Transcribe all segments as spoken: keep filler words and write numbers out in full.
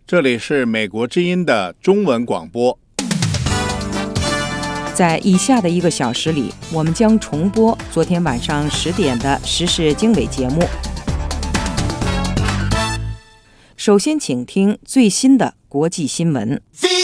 这里是美国之音的中文广播。 在以下的一个小时里，我们将重播昨天晚上十点的时事经纬节目。首先请听最新的国际新闻。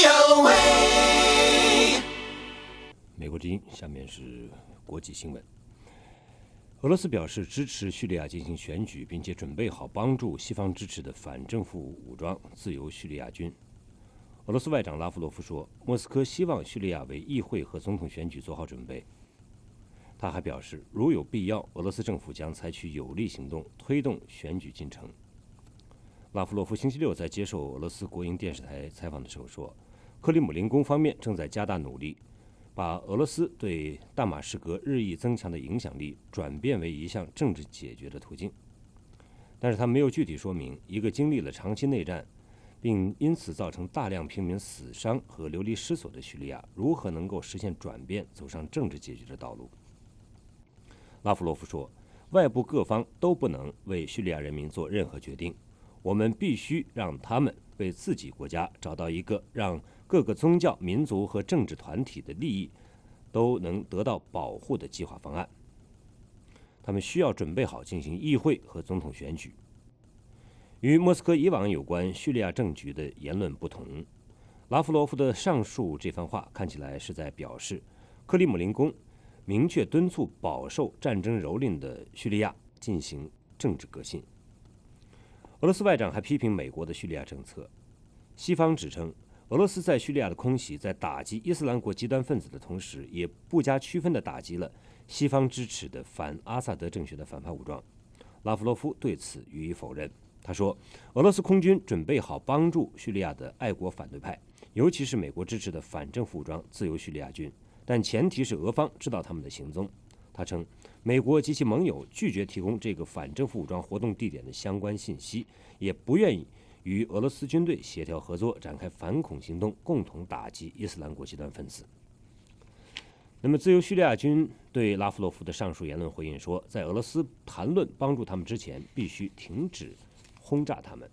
美国之音，下面是国际新闻。俄罗斯表示支持叙利亚进行选举，并且准备好帮助西方支持的反政府武装自由叙利亚军。俄罗斯外长拉夫罗夫说，莫斯科希望叙利亚为议会和总统选举做好准备。他还表示，如有必要，俄罗斯政府将采取有力行动推动选举进程。拉夫罗夫星期六在接受俄罗斯国营电视台采访的时候说，克里姆林宫方面正在加大努力，把俄罗斯对大马士革日益增强的影响力转变为一项政治解决的途径。但是他没有具体说明，一个经历了长期内战并因此造成大量平民死伤和流离失所的叙利亚如何能够实现转变，走上政治解决的道路。拉夫罗夫说，外部各方都不能为叙利亚人民做任何决定，我们必须让他们为自己国家找到一个让各个宗教、民族和政治团体的利益都能得到保护的计划方案。他们需要准备好进行议会和总统选举。与莫斯科以往有关叙利亚政局的言论不同，拉夫罗夫的上述这番话看起来是在表示，克里姆林宫明确敦促饱受战争蹂躏的叙利亚进行政治革新。俄罗斯外长还批评美国的叙利亚政策。西方指称，俄罗斯在叙利亚的空袭在打击伊斯兰国极端分子的同时，也不加区分地打击了西方支持的反阿萨德政权的反叛武装。拉夫罗夫对此予以否认。他说，俄罗斯空军准备好帮助叙利亚的爱国反对派，尤其是美国支持的反政府武装自由叙利亚军，但前提是俄方知道他们的行踪。他称，美国及其盟友拒绝提供这个反政府武装活动地点的相关信息，也不愿意与俄罗斯军队协调合作，展开反恐行动，共同打击伊斯兰国极端分子。那么，自由叙利亚军对拉夫罗夫的上述言论回应说，在俄罗斯谈论帮助他们之前，必须停止轰炸他们。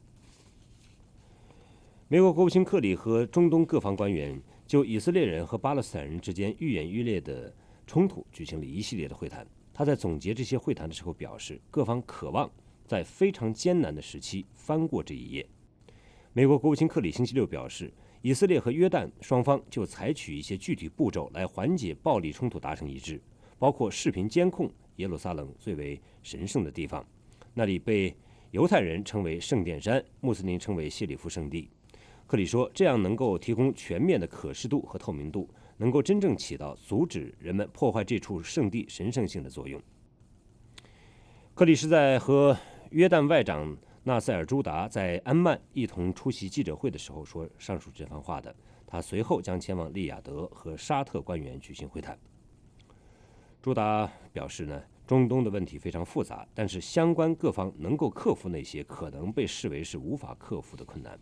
美国国务卿克里和中东各方官员就以色列人和巴勒斯坦人之间愈演愈烈的冲突举行了一系列的会谈。他在总结这些会谈的时候表示，各方渴望在非常艰难的时期翻过这一页。美国国务卿克里星期六表示，以色列和约旦双方就采取一些具体步骤来缓解暴力冲突达成一致，包括视频监控耶路撒冷最为神圣的地方，那里被犹太人称为圣殿山，穆斯林称为谢里夫圣地。克里说，这样能够提供全面的可视度和透明度，能够真正起到阻止人们破坏这处圣地神圣性的作用。克里是在和约旦外长纳塞尔朱达在安曼一同出席记者会的时候说上述这番话的。他随后将前往利雅得和沙特官员举行会谈。朱达表示呢，中东的问题非常复杂，但是相关各方能够克服那些可能被视为是无法克服的困难。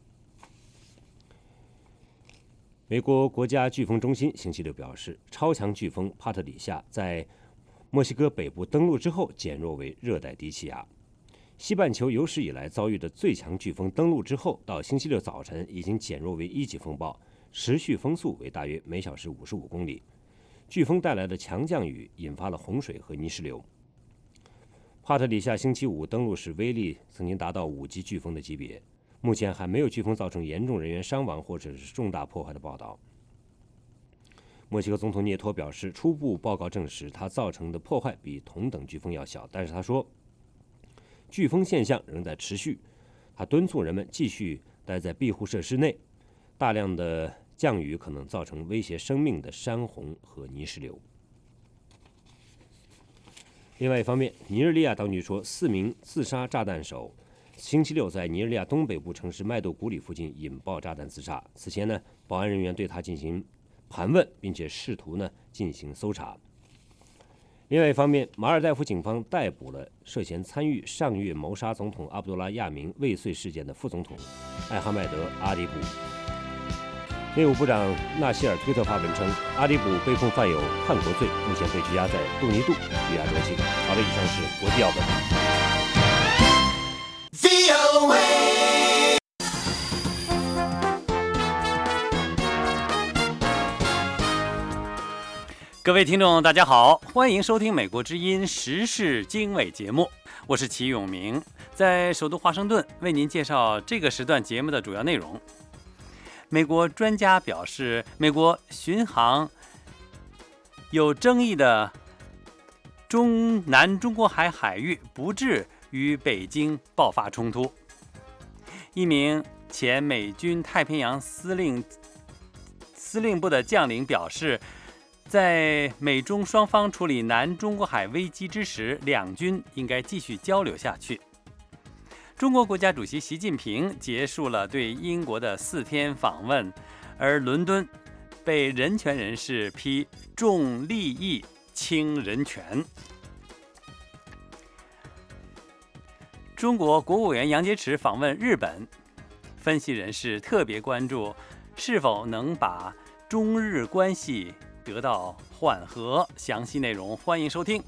美国国家飓风中心星期六表示，超强飓风帕特里夏在墨西哥北部登陆之后减弱为热带低气压。西半球有史以来遭遇的最强飓风登陆之后，到星期六早晨已经减弱为一级风暴，持续风速为大约每小时五十五公里。飓风带来的强降雨引发了洪水和泥石流。帕特里夏星期五登陆时威力曾经达到五级飓风的级别，目前还没有飓风造成严重人员伤亡或者是重大破坏的报道。墨西哥总统涅托表示，初步报告证实它造成的破坏比同等飓风要小，但是他说，飓风现象仍在持续。他敦促人们继续待在庇护设施内，大量的降雨可能造成威胁生命的山洪和泥石流。另外一方面，尼日利亚当局说，四名自杀炸弹手星期六在尼日利亚东北部城市麦豆古里附近引爆炸弹自杀。此前呢，保安人员对他进行盘问，并且试图呢进行搜查。另外一方面，马尔代夫警方逮捕了涉嫌参与上月谋杀总统阿卜杜拉亚明未遂事件的副总统艾哈迈德·阿迪卜。内务部长纳希尔推特发文称，阿迪卜被控犯有叛国罪，目前被拘押在杜尼杜拘押中心。好的，以上是国际要闻。 各位听众大家好，欢迎收听美国之音时事经纬节目，我是齐永明，在首都华盛顿为您介绍这个时段节目的主要内容。美国专家表示，美国巡航有争议的中南中国海海域不致与北京爆发冲突。一名前美军太平洋司令司令部的将领表示，在美中双方处理南中国海危机之时，两军应该继续交流下去。中国国家主席习近平结束了对英国的四天访问，而伦敦被人权人士批重利益轻人权。中国国务委员杨洁篪访问日本，分析人士特别关注是否能把中日关系得到缓和。详细内容欢迎收听。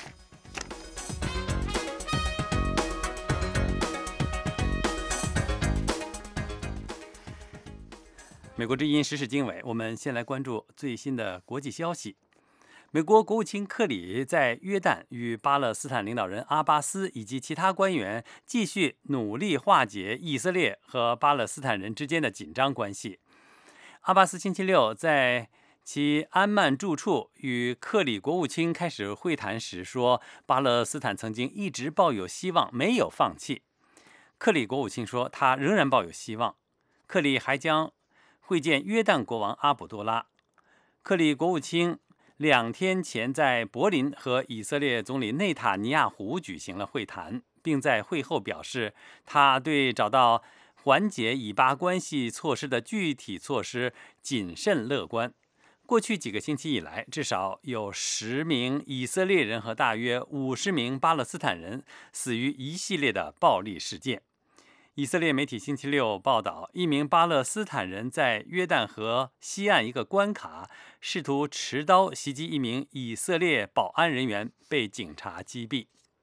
美国之音时事经纬，我们先来关注最新的国际消息。美国国务卿克里在约旦与巴勒斯坦领导人阿巴斯以及其他官员继续努力化解以色列和巴勒斯坦人之间的紧张关系。阿巴斯星期六在其安曼住处与克里国务卿开始会谈时说，巴勒斯坦曾经一直抱有希望，没有放弃。克里国务卿说，他仍然抱有希望。克里还将会见约旦国王阿卜杜拉。克里国务卿两天前在柏林和以色列总理内塔尼亚胡举行了会谈，并在会后表示，他对找到缓解以巴关系措施的具体措施谨慎乐观。过去几个星期以来，至少有十名以色列人和大约五十名巴勒斯坦人死于一系列的暴力事件。以色列媒体星期六报道，一名巴勒斯坦人在约旦河西岸一个关卡试图持刀袭击一名以色列保安人员，被警察击毙。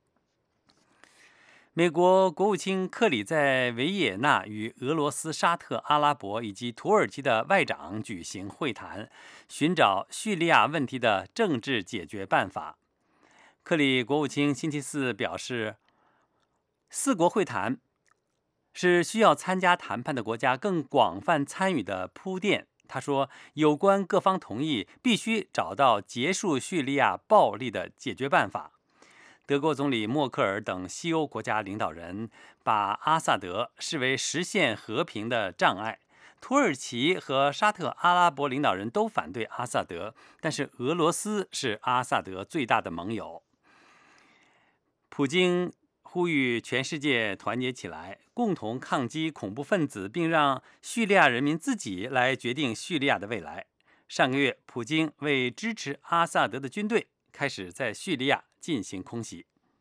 美国国务卿克里在维也纳与俄罗斯、沙特阿拉伯以及土耳其的外长举行会谈，寻找叙利亚问题的政治解决办法。克里国务卿星期四表示，四国会谈是需要参加谈判的国家更广泛参与的铺垫。他说，有关各方同意必须找到结束叙利亚暴力的解决办法。德国总理默克尔等西欧国家领导人把阿萨德视为实现和平的障碍。土耳其和沙特阿拉伯领导人都反对阿萨德，但是俄罗斯是阿萨德最大的盟友。普京呼吁全世界团结起来，共同抗击恐怖分子，并让叙利亚人民自己来决定叙利亚的未来。上个月，普京为支持阿萨德的军队，开始在叙利亚进行空袭。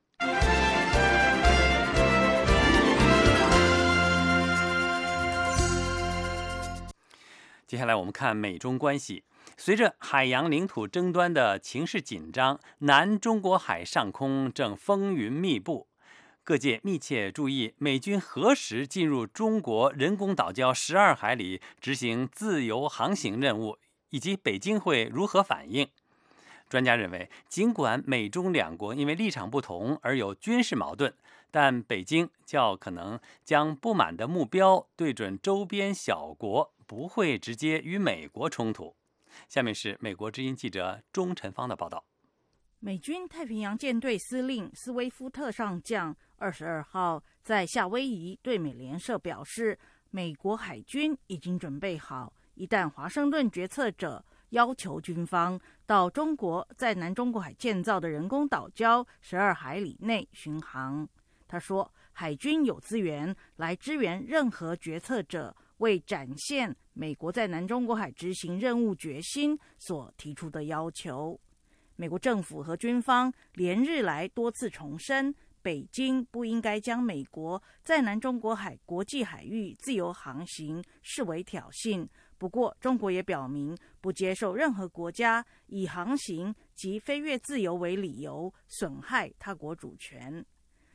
接下来我们看美中关系。随着海洋领土争端的情势紧张，南中国海上空正风云密布。各界密切注意美军何时进入中国人工岛礁十二海里执行自由航行任务，以及北京会如何反应。专家认为，尽管美中两国因为立场不同而有军事矛盾，但北京较可能将不满的目标对准周边小国，不会直接与美国冲突。下面是美国之音记者钟晨芳的报道。 美军太平洋舰队司令斯威夫特上将二十二号在夏威夷对美联社表示，美国海军已经准备好，一旦华盛顿决策者要求军方到中国在南中国海建造的人工岛礁十二海里内巡航。他说，海军有资源来支援任何决策者为展现美国在南中国海执行任务决心所提出的要求。美国政府和军方连日来多次重申，北京不应该将美国在南中国海国际海域自由航行视为挑衅。不过，中国也表明不接受任何国家以航行及飞越自由为理由损害他国主权。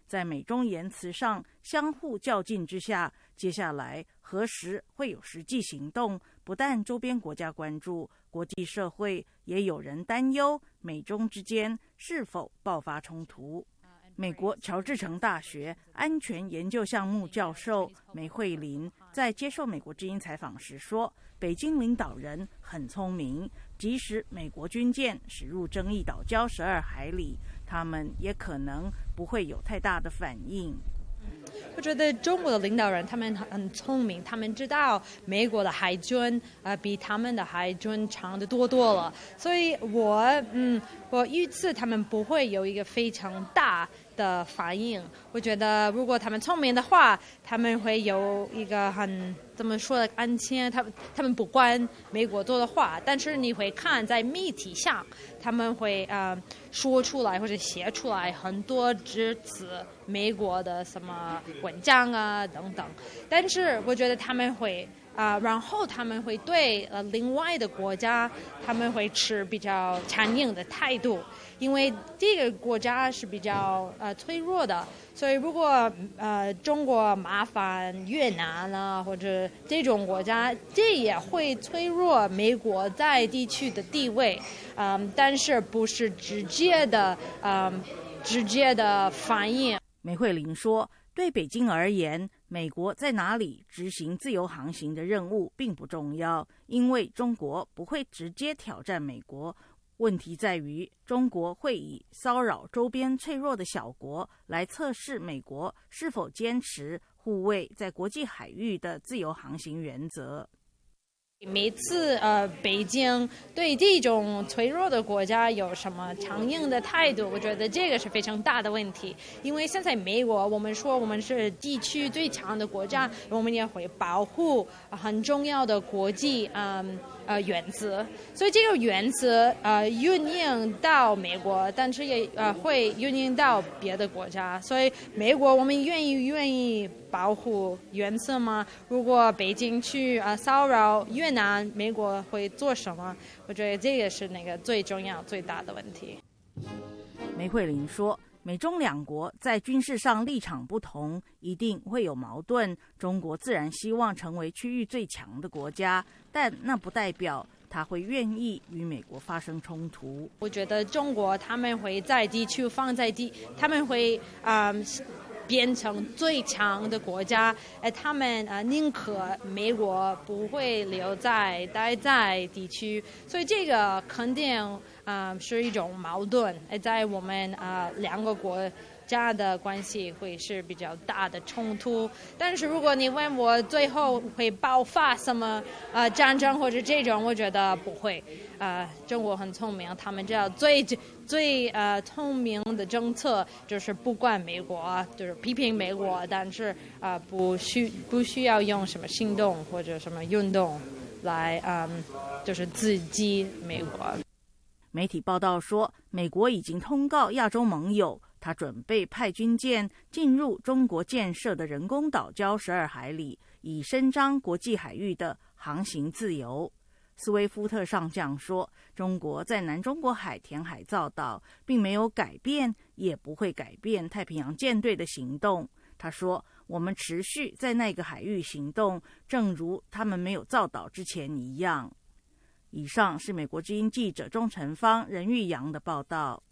在美中言辞上相互较劲之下，接下来何时会有实际行动？不但周边国家关注，国际社会也有人担忧美中之间是否爆发冲突。美国乔治城大学安全研究项目教授梅惠琳在接受美国之音采访时说，北京领导人很聪明，即使美国军舰驶入争议岛礁十二海里，他们也可能不会有太大的反应。 我觉得中国的领导人他们很聪明，他们知道美国的海军呃比他们的海军强得多多了，所以我嗯我预测他们不会有一个非常大的反应。我觉得如果他们聪明的话，他们会有一个很怎么说的安全，他们他们不管美国做的话，但是你会看在媒体上，他们会呃说出来或者写出来很多支持美国的什么文章啊等等，但是我觉得他们会啊、呃，然后他们会对呃另外的国家，他们会持比较强硬的态度，因为这个国家是比较呃脆弱的，所以如果呃中国麻烦越南啊或者这种国家，这也会脆弱美国在地区的地位，嗯、呃，但是不是直接的嗯、呃、直接的反应。 梅惠琳说，对北京而言，美国在哪里执行自由航行的任务并不重要，因为中国不会直接挑战美国。问题在于，中国会以骚扰周边脆弱的小国来测试美国是否坚持护卫在国际海域的自由航行原则。 每次呃，北京对这种脆弱的国家有什么强硬的态度？我觉得这个是非常大的问题。因为现在美国，我们说我们是地区最强的国家，我们也会保护很重要的国际嗯呃原则，所以这个原则呃运用到美国，但是也呃会运用到别的国家。所以美国，我们愿意愿意保护原则吗？如果北京去呃骚扰越南，美国会做什么？我觉得这个是那个最重要、最大的问题。 梅惠琳说，美中两国在军事上立场不同，一定会有矛盾。中国自然希望成为区域最强的国家，但那不代表他会愿意与美国发生冲突。 我觉得中国他们会在地区放在地，他们会啊。嗯变成最强的国家，呃，他们呃宁可美国不会留在待在地区，所以这个肯定啊、呃、是一种矛盾，呃，在我们啊、呃、两个国家的关系会是比较大的冲突。但是如果你问我最后会爆发什么呃战争或者这种，我觉得不会。呃，中国很聪明，他们知道最最呃聪明的政策就是不管美国，就是批评美国，但是呃不需不需要用什么行动或者什么运动来嗯就是刺激美国。 媒体报道说，美国已经通告亚洲盟友，他准备派军舰进入中国建设的人工岛礁十二海里，以伸张国际海域的航行自由。斯威夫特上将说，中国在南中国海填海造岛，并没有改变，也不会改变太平洋舰队的行动。他说，我们持续在那个海域行动，正如他们没有造岛之前一样。以上是美国之音记者钟成芳、任玉阳的报道。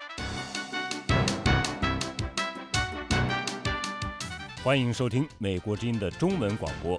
欢迎收听美国之音的中文广播。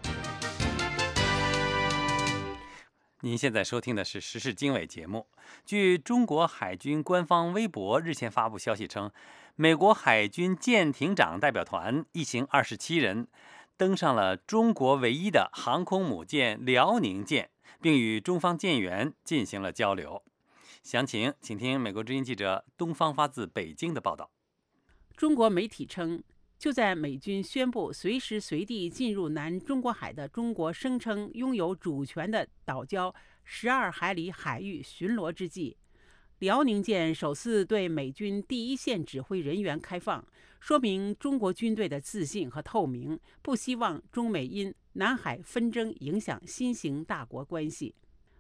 您现在收听的是时事经纬节目。据中国海军官方微博日前发布消息称，美国海军舰艇长代表团一行二十七人登上了中国唯一的航空母舰辽宁舰，并与中方舰员进行了交流。详情请听美国之音记者东方发自北京的报道。 中国媒体称，就在美军宣布随时随地进入南中国海的中国声称拥有主权的岛礁十二海里海域巡逻之际，辽宁舰首次对美军第一线指挥人员开放，说明中国军队的自信和透明，不希望中美因南海纷争影响新型大国关系。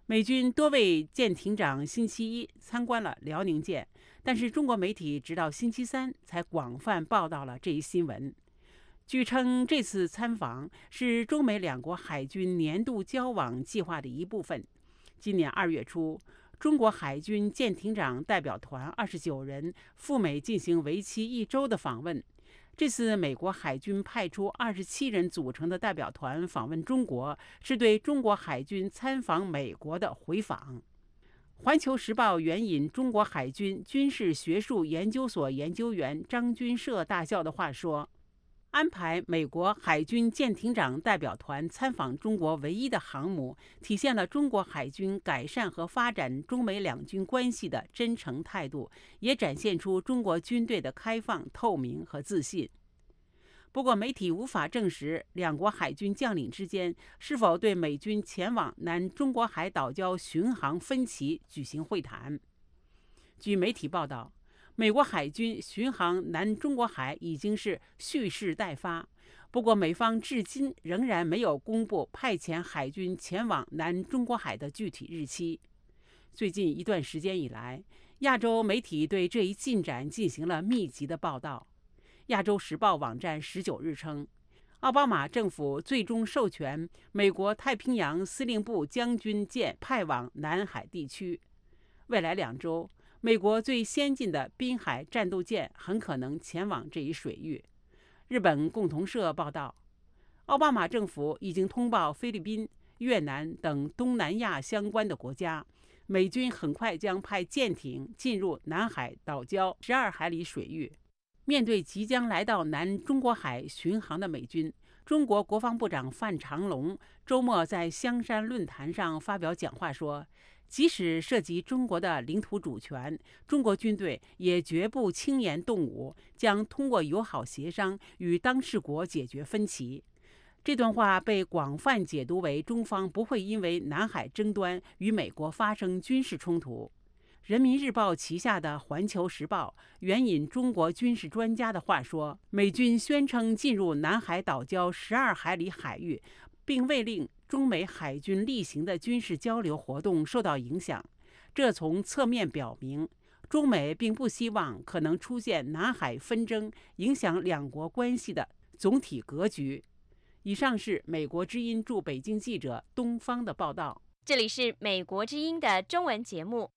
美军多位舰艇长星期一参观了辽宁舰，但是中国媒体直到星期三才广泛报道了这一新闻。据称，这次参访是中美两国海军年度交往计划的一部分。今年二月初，中国海军舰艇长代表团二十九人赴美进行为期一周的访问。这次美国海军派出二十七人组成的代表团访问中国，是对中国海军参访美国的回访。环球时报援引中国海军军事学术研究所研究员张军社大校的话说，安排美国海军舰艇长代表团参访中国唯一的航母，体现了中国海军改善和发展中美两军关系的真诚态度，也展现出中国军队的开放、透明和自信。不过，媒体无法证实两国海军将领之间是否对美军前往南中国海岛礁巡航分歧举行会谈。据媒体报道，美国海军巡航南中国海已经是蓄势待发，不过美方至今仍然没有公布派遣海军前往南中国海的具体日期。最近一段时间以来，亚洲媒体对这一进展进行了密集的报道。亚洲时报网站十九日称，奥巴马政府最终授权美国太平洋司令部将军舰派往南海地区。未来两周，美国最先进的滨海战斗舰很可能前往这一水域。日本共同社报道，奥巴马政府已经通报菲律宾、越南等东南亚相关的国家，美军很快将派舰艇进入南海岛礁十二海里水域。面对即将来到南中国海巡航的美军，中国国防部长范长龙周末在香山论坛上发表讲话说，即使涉及中国的领土主权，中国军队也绝不轻言动武，将通过友好协商与当事国解决分歧。这段话被广泛解读为中方不会因为南海争端与美国发生军事冲突。人民日报旗下的环球时报援引中国军事专家的话说，美军宣称进入南海岛礁十二海里海域，并未令中美海军例行的军事交流活动受到影响。这从侧面表明，中美并不希望可能出现南海纷争影响两国关系的总体格局。以上是美国之音驻北京记者东方的报道。 这里是美国之音的中文节目。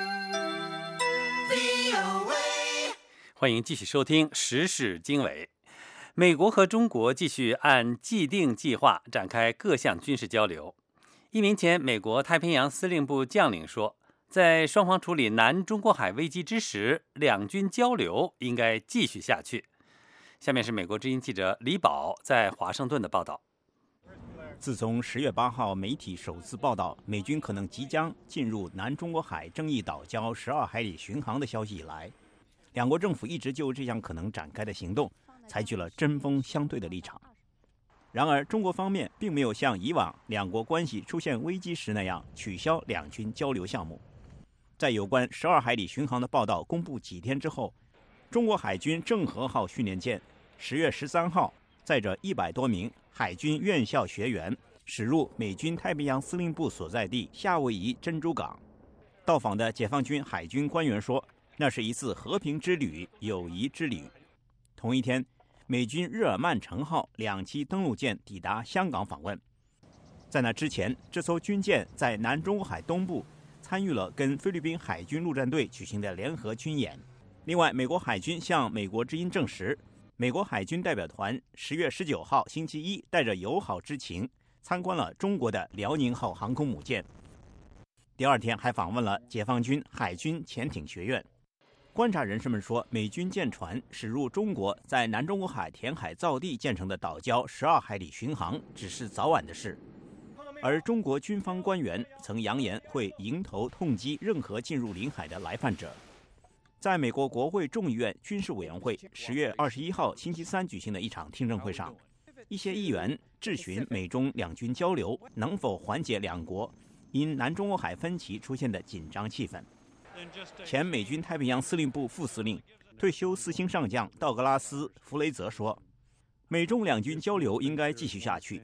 欢迎继续收听时事经纬。美国和中国继续按既定计划展开各项军事交流。一名前美国太平洋司令部将领说，在双方处理南中国海危机之时，两军交流应该继续下去。下面是美国之音记者李宝在华盛顿的报道。 自从十月八号媒体首次报道美军可能即将进入南中国海争议岛礁十二海里巡航的消息以来，两国政府一直就这项可能展开的行动采取了针锋相对的立场。然而，中国方面并没有像以往两国关系出现危机时那样取消两军交流项目。在有关十二海里巡航的报道公布几天之后，中国海军郑和号训练舰十月十三号载着一百多名海军院校学员驶入美军太平洋司令部所在地夏威夷珍珠港。到访的解放军海军官员说，那是一次和平之旅、友谊之旅。同一天，美军日耳曼城号两栖登陆舰抵达香港访问。在那之前，这艘军舰在南中国海东部参与了跟菲律宾海军陆战队举行的联合军演。另外，美国海军向美国之音证实，美国海军代表团十月十九号星期一带着友好之情参观了中国的辽宁号航空母舰，第二天还访问了解放军海军潜艇学院。观察人士们说，美军舰船驶入中国在南中国海填海造地建成的岛礁十二海里巡航只是早晚的事，而中国军方官员曾扬言会迎头痛击任何进入领海的来犯者。在美国国会众议院军事委员会十月二十一号星期三举行的一场听证会上，一些议员质询美中两军交流能否缓解两国因南中国海分歧出现的紧张气氛。前美军太平洋司令部副司令、退休四星上将道格拉斯·弗雷泽说，美中两军交流应该继续下去，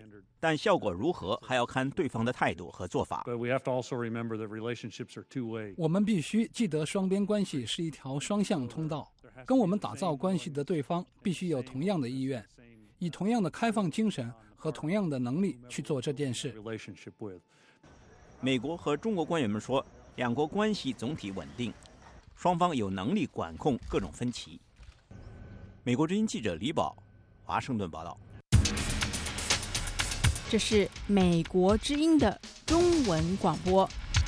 但效果如何还要看对方的态度和做法。 我们必须记得，双边关系是一条双向通道，跟我们打造关系的对方必须有同样的意愿，以同样的开放精神和同样的能力去做这件事。 美国和中国官员们说，两国关系总体稳定，双方有能力管控各种分歧。美国之音记者李宝，华盛顿报道。 这是美国之音的中文广播。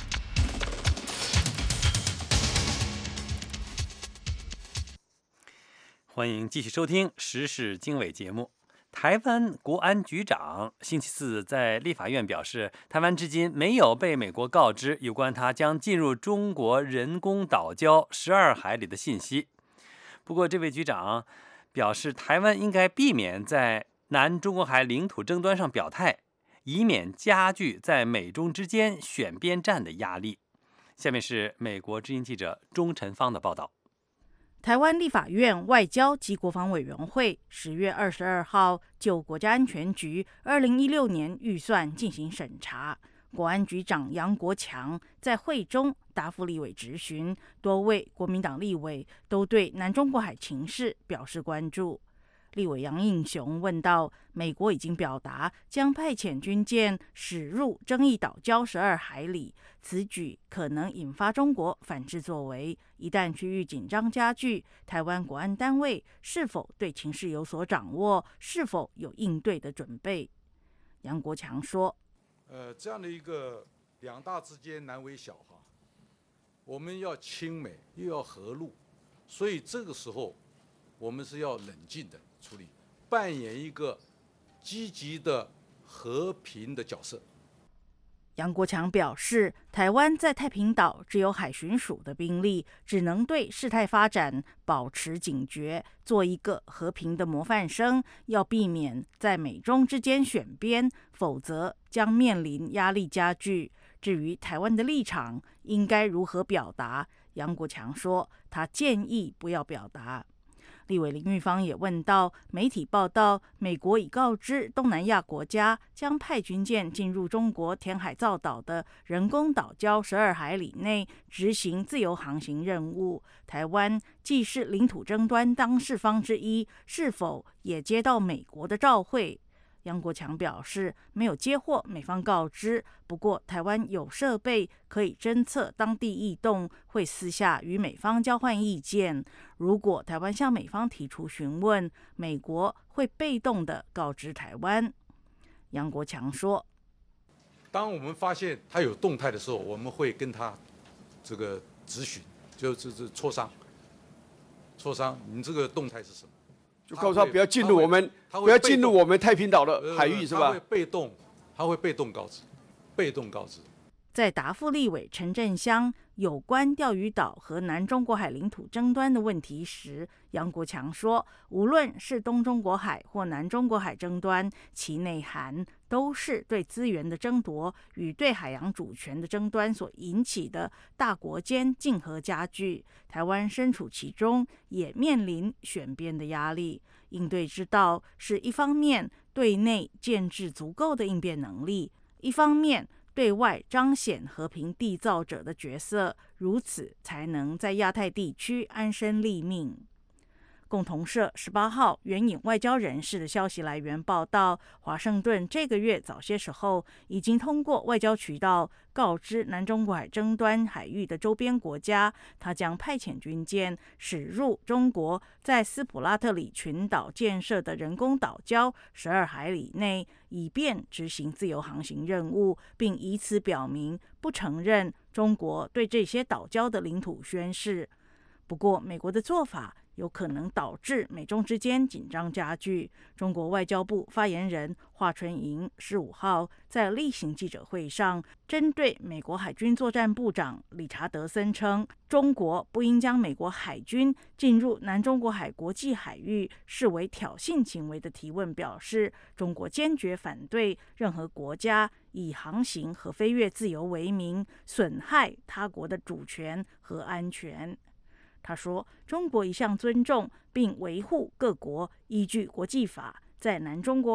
欢迎继续收听时事经纬节目。台湾国安局长星期四在立法院表示，台湾至今没有被美国告知有关他将进入中国人工岛礁十二海里的信息。不过，这位局长表示，台湾应该避免在南中国海领土争端上表态，以免加剧在美中之间选边站的压力。下面是美国之音记者钟晨芳的报道。 台湾立法院外交及国防委员会十月二十二号就国家安全局二零一六年预算进行审查。国安局长杨国强在会中答复立委质询，多位国民党立委都对南中国海情势表示关注。立委杨应雄问到，美国已经表达将派遣军舰驶入争议岛礁十二海里，此举可能引发中国反制作为，一旦区域紧张加剧，台湾国安单位是否对情势有所掌握，是否有应对的准备？杨国强说， 呃，这样的一个两大之间难为小哈，我们要亲美又要和陆，所以这个时候我们是要冷静的处理，扮演一个积极的和平的角色。 杨国强表示，台湾在太平岛只有海巡署的兵力，只能对事态发展保持警觉，做一个和平的模范生，要避免在美中之间选边，否则将面临压力加剧。至于台湾的立场应该如何表达，杨国强说，他建议不要表达。立委林玉芳也问到，媒体报道美国已告知东南亚国家将派军舰进入中国填海造岛的人工岛礁十二海里内执行自由航行任务，台湾既是领土争端当事方之一，是否也接到美国的照会？杨国强表示，没有接获美方告知，不过台湾有设备可以侦测当地异动，会私下与美方交换意见。如果台湾向美方提出询问，美国会被动地告知台湾。杨国强说， 当我们发现他有动态的时候，我们会跟他这个质询，就是磋商，磋商你这个动态是什么， 就告诉他不要进入我们，不要进入我们太平岛的海域，是吧？ 他会被动，他会被动告知，被动告知。 在答复立委陈振香有关钓鱼岛和南中国海领土争端的问题时，杨国强说，无论是东中国海或南中国海争端，其内涵都是对资源的争夺与对海洋主权的争端所引起的大国间竞合加剧。台湾身处其中，也面临选边的压力。应对之道是一方面对内建置足够的应变能力，一方面对外彰显和平缔造者的角色，如此才能在亚太地区安身立命。共同社十八号援引外交人士的消息来源报道，华盛顿这个月早些时候已经通过外交渠道告知南中国海争端海域的周边国家，他将派遣军舰驶入中国在斯普拉特里群岛建设的人工岛礁十二海里内，以便执行自由航行任务，并以此表明不承认中国对这些岛礁的领土宣示。不过，美国的做法有可能导致美中之间紧张加剧。中国外交部发言人华春莹十五号在例行记者会上，针对美国海军作战部长理查德森称，中国不应将美国海军进入南中国海国际海域视为挑衅行为的提问表示，中国坚决反对任何国家以航行和飞越自由为名，损害他国的主权和安全。他说，中国一向尊重并维护各国依据国际法在南中国海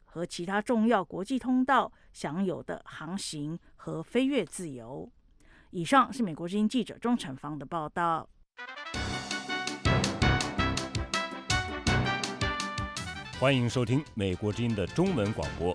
和其他重要国际通道享有的航行和飞越自由。以上是美国之音记者钟成芳的报道。 欢迎收听美国之音的中文广播。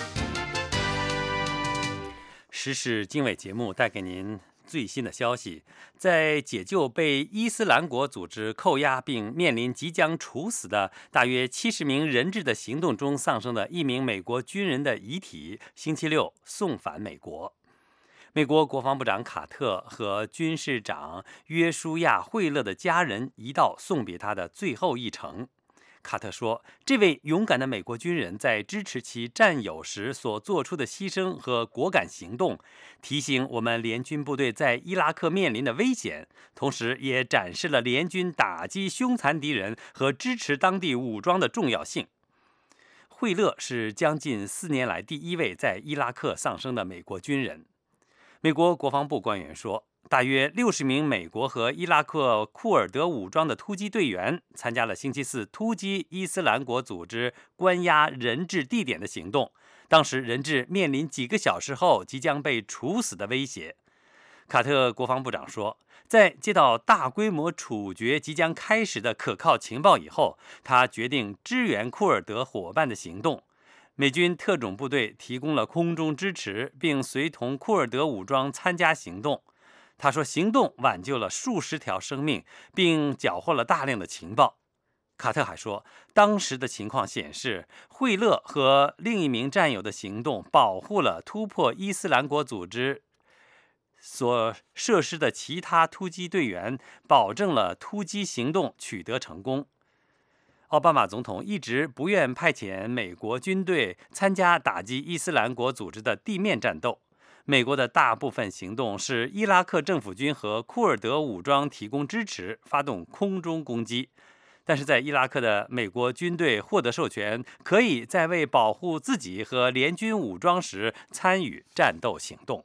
时事经纬节目带给您最新的消息，在解救被伊斯兰国组织扣押并面临即将处死的大约七十名人质的行动中丧生的一名美国军人的遗体，星期六送返美国。美国国防部长卡特和军事长约书亚·惠勒的家人一道送别他的最后一程。卡特说，这位勇敢的美国军人在支持其战友时所做出的牺牲和果敢行动，提醒我们联军部队在伊拉克面临的危险，同时也展示了联军打击凶残敌人和支持当地武装的重要性。惠勒是将近四年来第一位在伊拉克丧生的美国军人。美国国防部官员说，大约六十名美国和伊拉克库尔德武装的突击队员参加了星期四突击伊斯兰国组织关押人质地点的行动。当时人质面临几个小时后即将被处死的威胁。卡特国防部长说，在接到大规模处决即将开始的可靠情报以后，他决定支援库尔德伙伴的行动。美军特种部队提供了空中支持，并随同库尔德武装参加行动。他说，行动挽救了数十条生命，并缴获了大量的情报。卡特还说，当时的情况显示，惠勒和另一名战友的行动保护了突破伊斯兰国组织所设施的其他突击队员，保证了突击行动取得成功。奥巴马总统一直不愿派遣美国军队参加打击伊斯兰国组织的地面战斗。美国的大部分行动是伊拉克政府军和库尔德武装提供支持，发动空中攻击。但是在伊拉克的美国军队获得授权，可以在为保护自己和联军武装时参与战斗行动。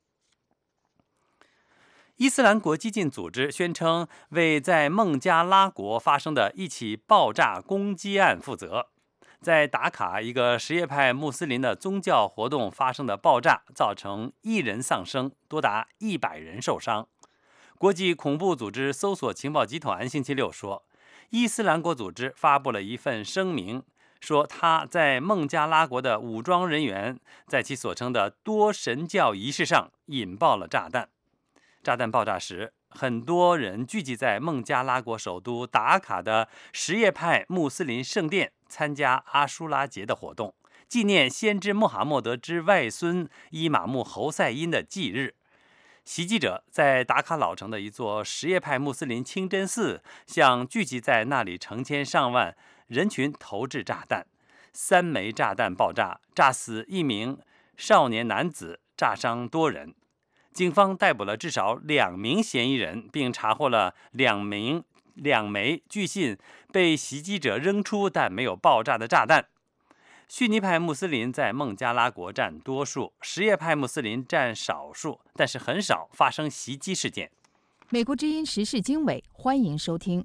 伊斯兰国激进组织宣称为在孟加拉国发生的一起爆炸攻击案负责。在达卡，一个什叶派穆斯林的宗教活动发生的爆炸，造成一人丧生，多达一百人受伤。国际恐怖组织搜索情报集团星期六说，伊斯兰国组织发布了一份声明，说他在孟加拉国的武装人员在其所称的多神教仪式上引爆了炸弹。炸弹爆炸时，很多人聚集在孟加拉国首都达卡的什叶派穆斯林圣殿，参加阿舒拉节的活动，纪念先知穆罕默德之外孙伊玛目侯赛因的忌日。袭击者在达卡老城的一座什叶派穆斯林清真寺向聚集在那里成千上万人群投掷炸弹，三枚炸弹爆炸，炸死一名少年男子，炸伤多人。警方逮捕了至少两名嫌疑人，并查获了两名两枚据信被袭击者扔出但没有爆炸的炸弹。逊尼派穆斯林在孟加拉国占多数，什叶派穆斯林占少数，但是很少发生袭击事件。 美国之音时事经纬，欢迎收听。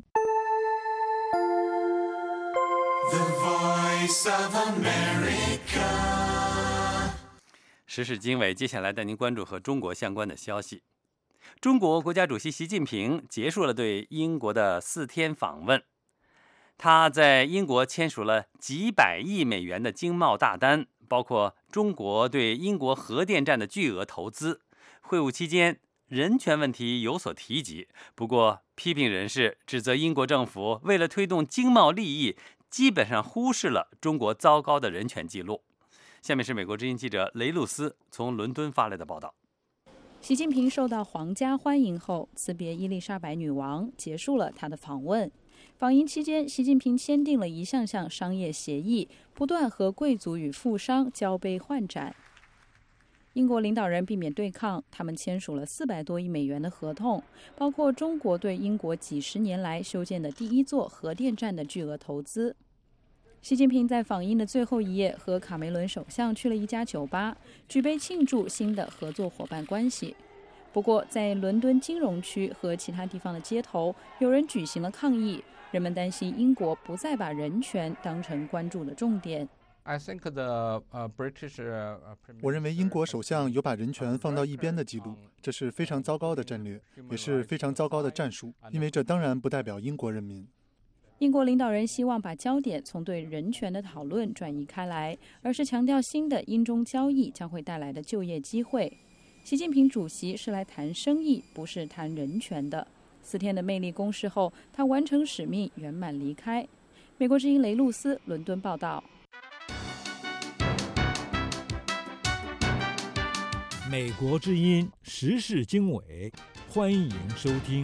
The Voice of America。 时事经纬，接下来带您关注和中国相关的消息。中国国家主席习近平结束了对英国的四天访问，他在英国签署了几百亿美元的经贸大单，包括中国对英国核电站的巨额投资。会晤期间，人权问题有所提及，不过批评人士指责英国政府为了推动经贸利益，基本上忽视了中国糟糕的人权记录。下面是美国之音记者雷露斯从伦敦发来的报道。 习近平受到皇家欢迎后，辞别伊丽莎白女王，结束了他的访问。访英期间，习近平签订了一项项商业协议，不断和贵族与富商交杯换盏。英国领导人避免对抗，他们签署了四百多亿美元的合同，包括中国对英国几十年来修建的第一座核电站的巨额投资。习近平在访英的最后一夜和卡梅伦首相去了一家酒吧，举杯庆祝新的合作伙伴关系。不过，在伦敦金融区和其他地方的街头，有人举行了抗议，人们担心英国不再把人权当成关注的重点。 我认为英国首相有把人权放到一边的记录，这是非常糟糕的战略，也是非常糟糕的战术，因为这当然不代表英国人民。 英国领导人希望把焦点从对人权的讨论转移开来，而是强调新的英中交易将会带来的就业机会。习近平主席是来谈生意，不是谈人权的。四天的魅力攻势后，他完成使命，圆满离开。美国之音雷露斯伦敦报道。 美国之音时事经纬，欢迎收听。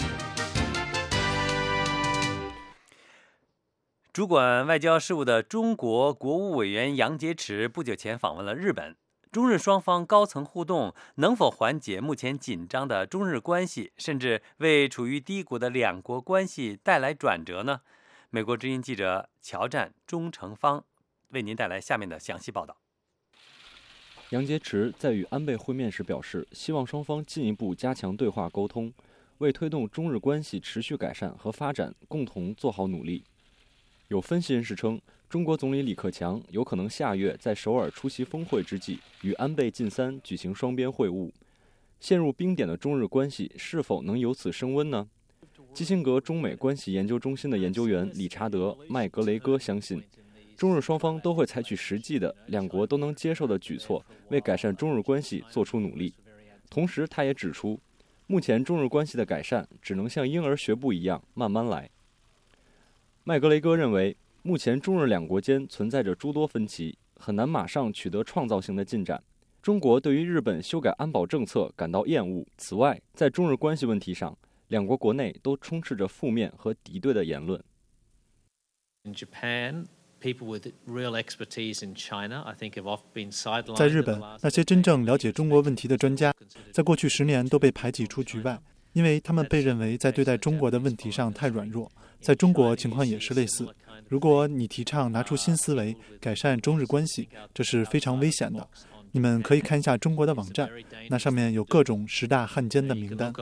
主管外交事务的中国国务委员杨洁篪不久前访问了日本，中日双方高层互动能否缓解目前紧张的中日关系，甚至为处于低谷的两国关系带来转折呢？美国之音记者乔战、钟成芳为您带来下面的详细报道。 杨洁篪在与安倍会面时表示，希望双方进一步加强对话沟通，为推动中日关系持续改善和发展共同做好努力。有分析人士称，中国总理李克强有可能下月在首尔出席峰会之际，与安倍晋三举行双边会晤。陷入冰点的中日关系是否能由此升温呢？基辛格中美关系研究中心的研究员理查德·麦格雷戈相信，中日双方都会采取实际的、两国都能接受的举措，为改善中日关系做出努力。同时，他也指出，目前中日关系的改善只能像婴儿学步一样慢慢来。麦格雷戈认为，目前中日两国间存在着诸多分歧，很难马上取得创造性的进展。中国对于日本修改安保政策感到厌恶。此外，在中日关系问题上，两国国内都充斥着负面和敌对的言论。 在日本，那些真正了解中国问题的专家，在过去十年都被排挤出局外，因为他们被认为在对待中国的问题上太软弱。在中国情况也是类似，如果你提倡拿出新思维改善中日关系，这是非常危险的。你们可以看一下中国的网站，那上面有各种十大汉奸的名单。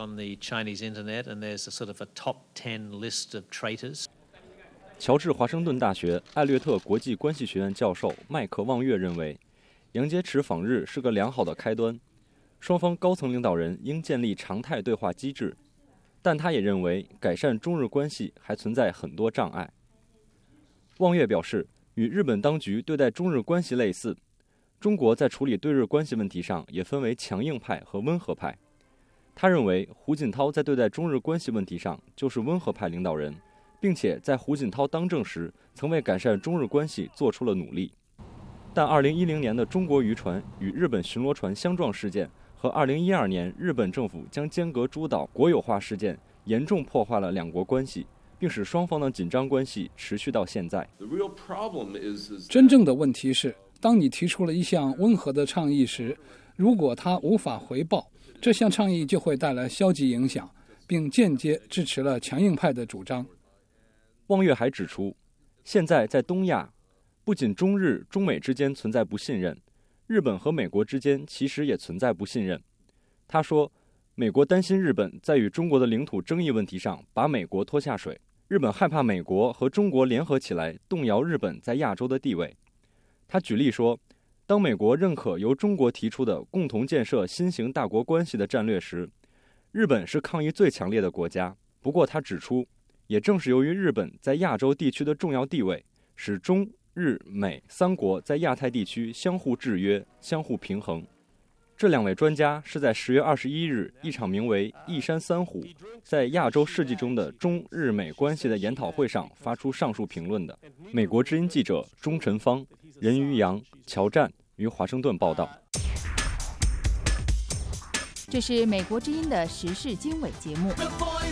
乔治华盛顿大学艾略特国际关系学院教授麦克望月认为，杨洁篪访日是个良好的开端，双方高层领导人应建立常态对话机制。但他也认为，改善中日关系还存在很多障碍。望月表示，与日本当局对待中日关系类似，中国在处理对日关系问题上也分为强硬派和温和派。他认为，胡锦涛在对待中日关系问题上就是温和派领导人，并且在胡锦涛当政时曾为改善中日关系做出了努力。但二零一零年的中国渔船与日本巡逻船相撞事件和二零一二年日本政府将尖阁诸岛国有化事件严重破坏了两国关系，并使双方的紧张关系持续到现在。 真正的问题是，当你提出了一项温和的倡议时，如果它无法回报，这项倡议就会带来消极影响，并间接支持了强硬派的主张。 望月还指出，现在在东亚，不仅中日、中美之间存在不信任，日本和美国之间其实也存在不信任。他说，美国担心日本在与中国的领土争议问题上把美国拖下水，日本害怕美国和中国联合起来动摇日本在亚洲的地位。他举例说，当美国认可由中国提出的共同建设新型大国关系的战略时，日本是抗议最强烈的国家。不过他指出，也正是由于日本在亚洲地区的重要地位，使中日美三国在亚太地区相互制约、相互平衡。这两位专家是在十月二十一日一场名为“一山三虎，在亚洲世纪中的中日美关系”的研讨会上发出上述评论的。美国之音记者钟晨芳、任于洋、乔战于华盛顿报道。 这是美国之音的时事经纬节目。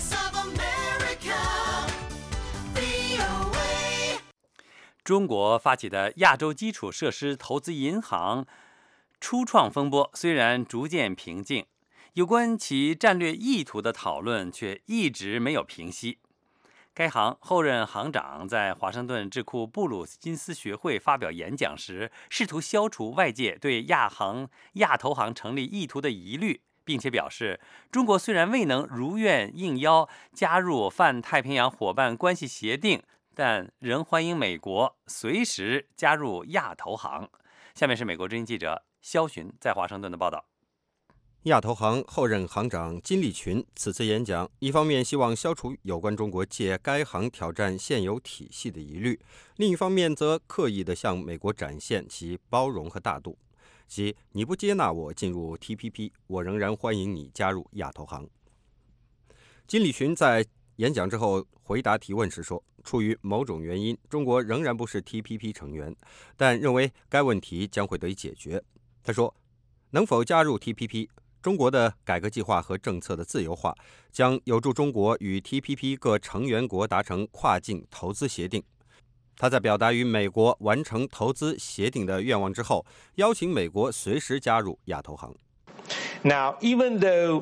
中国发起的亚洲基础设施投资银行初创风波虽然逐渐平静，有关其战略意图的讨论却一直没有平息。该行后任行长在华盛顿智库布鲁金斯学会发表演讲时，试图消除外界对亚行亚投行成立意图的疑虑，并且表示，中国虽然未能如愿应邀加入泛太平洋伙伴关系协定， 但仍欢迎美国随时加入亚投行。下面是美国之音记者肖寻在华盛顿的报道。 亚投行后任行长金立群此次演讲，一方面希望消除有关中国借该行挑战现有体系的疑虑，另一方面则刻意地向美国展现其包容和大度，即你不接纳我进入 T P P， 我仍然欢迎你加入亚投行。金立群在演讲之后回答提问时说，出于某种原因，中国仍然不是 T P P 成员，但认为该问题将会得以解决。他说，能否加入 T P P，中国的改革计划和政策的自由化将有助中国与 T P P 各成员国达成跨境投资协定。他在表达与美国完成投资协定的愿望之后，邀请美国随时加入亚投行。 Now, even though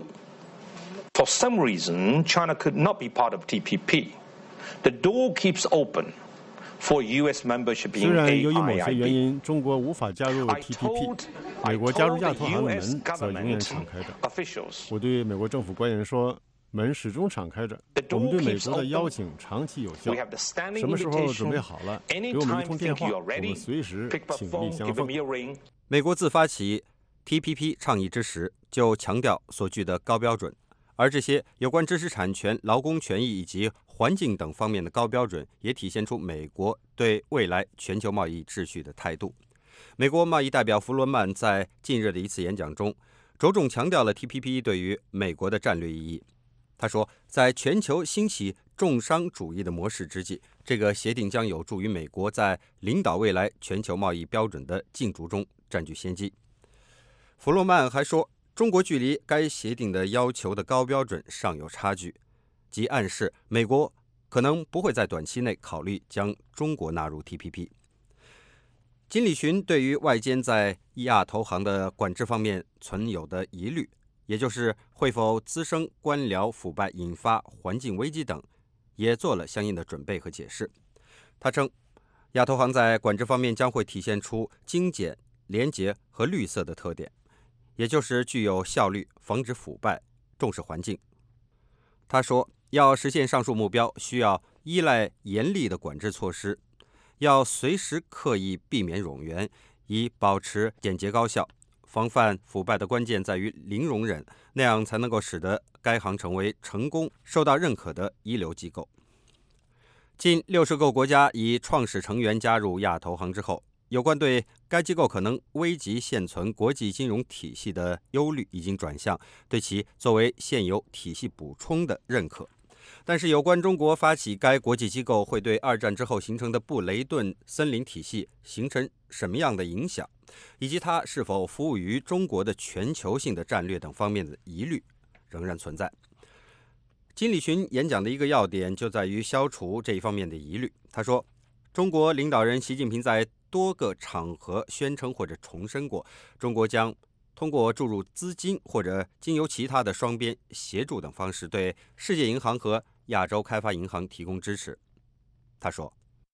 for some reason China could not be part of T P P, the door keeps open for U S membership in A I I B。 虽然由于某些原因，中国无法加入 T P P， 美国加入亚投行的门则永远敞开着。我对美国政府官员说，门始终敞开着，我们对美国的邀请长期有效。什么时候准备好了，给我们一通电话，我们随时倾力相奉。 美国自发起 T P P 倡议之时，就强调所具的高标准，而这些有关知识产权、劳工权益以及环境等方面的高标准，也体现出美国对未来全球贸易秩序的态度。美国贸易代表弗罗曼在近日的一次演讲中，着重强调了 T P P 对于美国的战略意义。他说，在全球兴起重商主义的模式之际，这个协定将有助于美国在领导未来全球贸易标准的竞逐中占据先机。弗洛曼还说，中国距离该协定的要求的高标准尚有差距，即暗示美国可能不会在短期内考虑将中国纳入 T P P。 金立群对于外间在亚投行的管制方面存有的疑虑，也就是会否滋生官僚腐败、引发环境危机等，也做了相应的准备和解释。他称，亚投行在管制方面将会体现出精简、廉洁和绿色的特点，也就是具有效率、防止腐败、重视环境。他说，要实现上述目标，需要依赖严厉的管制措施，要随时刻意避免冗员，以保持简洁高效。防范腐败的关键在于零容忍，那样才能够使得该行成为成功、受到认可的一流机构。近六十个国家以创始成员加入亚投行之后，有关对该机构可能危及现存国际金融体系的忧虑已经转向对其作为现有体系补充的认可。但是有关中国发起该国际机构会对二战之后形成的布雷顿森林体系形成什么样的影响，以及它是否服务于中国的全球性的战略等方面的疑虑仍然存在。金立群演讲的一个要点就在于消除这一方面的疑虑。他说，中国领导人习近平在多个场合宣称或者重申过，中国将通过注入资金或者经由其他的双边协助等方式对世界银行和亚洲开发银行提供支持。他说，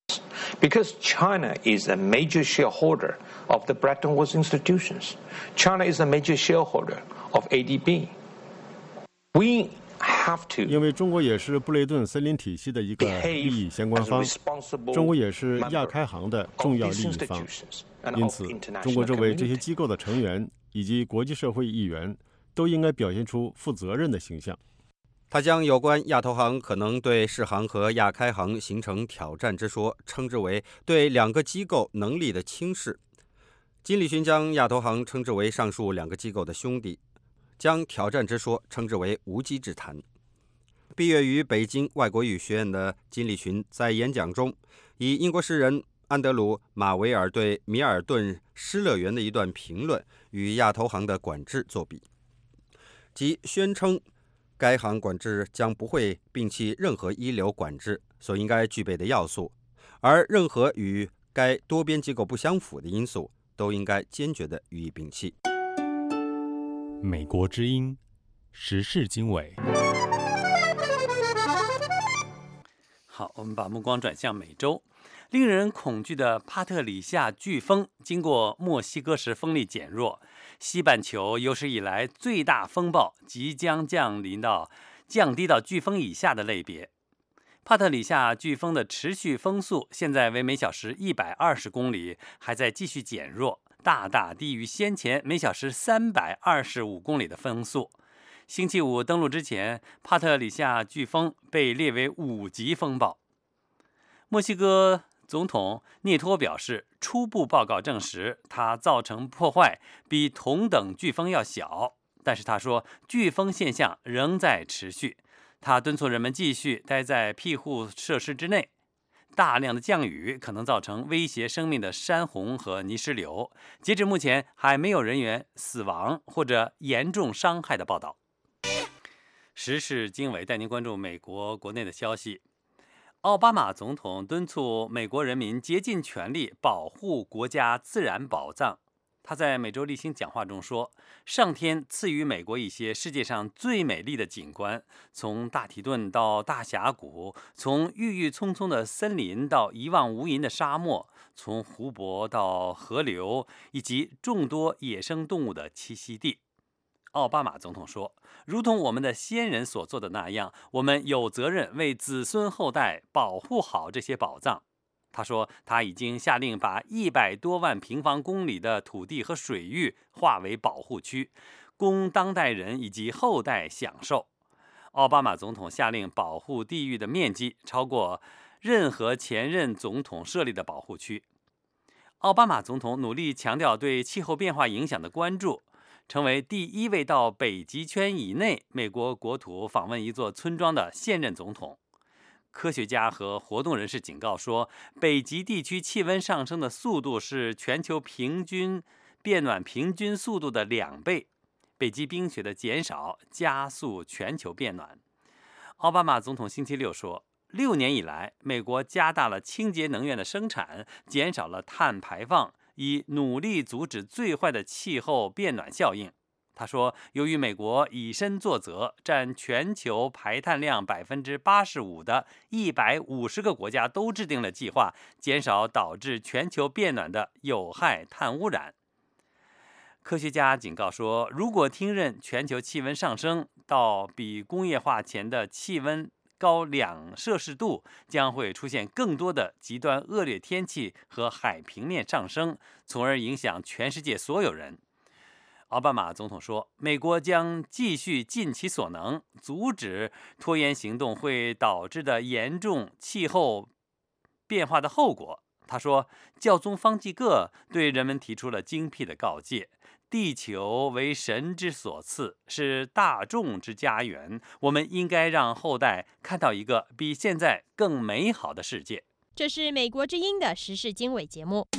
Because China is a major shareholder of the Bretton Woods institutions, China is a major shareholder of A D B. We have to 因为中国也是布雷顿森林体系的一个利益相关方，中国也是亚开行的重要利益方，因此，中国周围这些机构的成员以及国际社会议员都应该表现出负责任的形象。 他将有关亚投行可能对世行和亚开行形成挑战之说称之为对两个机构能力的轻视。金立群将亚投行称之为上述两个机构的兄弟，将挑战之说称之为无稽之谈。毕业于北京外国语学院的金立群在演讲中，以英国诗人安德鲁·马维尔对米尔顿失乐园的一段评论与亚投行的管制作比，即宣称该行管制将不会摒弃任何一流管制所应该具备的要素，而任何与该多边机构不相符的因素都应该坚决地予以摒弃。 美国之音时事经纬。 好，我们把目光转向美洲。令人恐惧的帕特里夏飓风经过墨西哥时风力减弱，西半球有史以来最大风暴即将降临到降低到飓风以下的类别。 帕特里夏飓风的持续风速现在为每小时一百二十公里，还在继续减弱，大大低于先前每小时三百二十五公里的风速。星期五登陆之前，帕特里夏飓风被列为五级风暴。墨西哥总统涅托表示，初步报告证实它造成破坏比同等飓风要小，但是他说飓风现象仍在持续。他敦促人们继续待在庇护设施之内。大量的降雨可能造成威胁生命的山洪和泥石流。截至目前，还没有人员死亡或者严重伤害的报道。时事经纬带您关注美国国内的消息。奥巴马总统敦促美国人民竭尽全力保护国家自然宝藏。他在每周例行讲话中说，上天赐予美国一些世界上最美丽的景观，从大提顿到大峡谷，从郁郁葱葱的森林到一望无垠的沙漠，从湖泊到河流，以及众多野生动物的栖息地。奥巴马总统说，如同我们的先人所做的那样，我们有责任为子孙后代保护好这些宝藏。他说，他已经下令把一百多万平方公里的土地和水域划为保护区，供当代人以及后代享受。奥巴马总统下令保护地域的面积超过任何前任总统设立的保护区。奥巴马总统努力强调对气候变化影响的关注，成为第一位到北极圈以内美国国土访问一座村庄的现任总统。科学家和活动人士警告说，北极地区气温上升的速度是全球平均变暖平均速度的两倍。北极冰雪的减少加速全球变暖。奥巴马总统星期六说，六年以来，美国加大了清洁能源的生产，减少了碳排放，以努力阻止最坏的气候变暖效应。他说，由于美国以身作则，占全球排碳量 百分之八十五 的一百五十个国家都制定了计划，减少导致全球变暖的有害碳污染。科学家警告说，如果听任全球气温上升到比工业化前的气温高两摄氏度，将会出现更多的极端恶劣天气和海平面上升，从而影响全世界所有人。奥巴马总统说，美国将继续尽其所能，阻止拖延行动会导致的严重气候变化的后果。他说，教宗方济各对人们提出了精辟的告诫，地球为神之所赐，是大众之家园，我们应该让后代看到一个比现在更美好的世界。 这是美国之音的时事经纬节目。